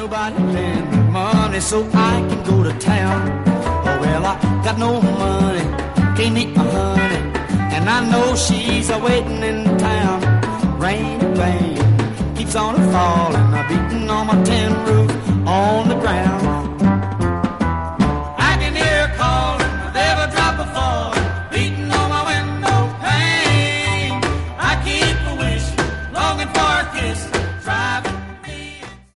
Nobody lend me money so I can go to town. Oh, well, I got no money, can't meet my honey, and I know she's a-waiting in town. Rain, rain, keeps on falling, I'm beating on my tin